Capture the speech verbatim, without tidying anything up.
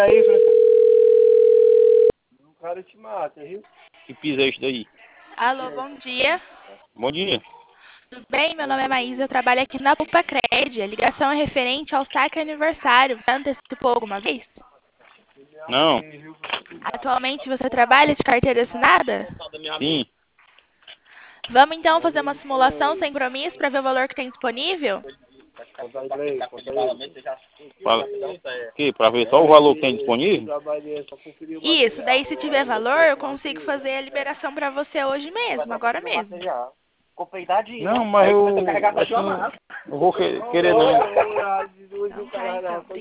aí, Francisco. O cara te mata, viu? Que piso é isso daí? Alô, bom dia. Bom dia. Tudo bem? Meu nome é Maísa, eu trabalho aqui na Pupa Cred. A ligação é referente ao saque aniversário. Você antecipou alguma vez? Não. Atualmente você trabalha de carteira assinada? Sim. Vamos então fazer uma simulação sem compromisso para ver o valor que tem disponível? Conta aí pra ele, conta aí. Pra, que, pra ver só o valor que tem disponível? Trabalhei, só conferir o Isso, daí se tiver valor, eu consigo fazer a liberação para você hoje mesmo, agora mesmo. Não, mas eu, assim, não vou que- querer não. Então tá, então.